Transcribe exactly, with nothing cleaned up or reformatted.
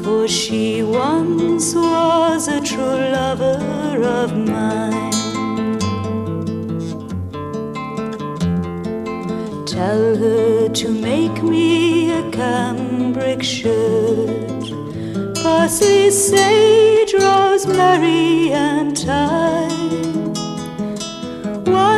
for she once was a true lover of mine. Tell her to make me a cambric shirt, parsley, sage, rosemary and thyme,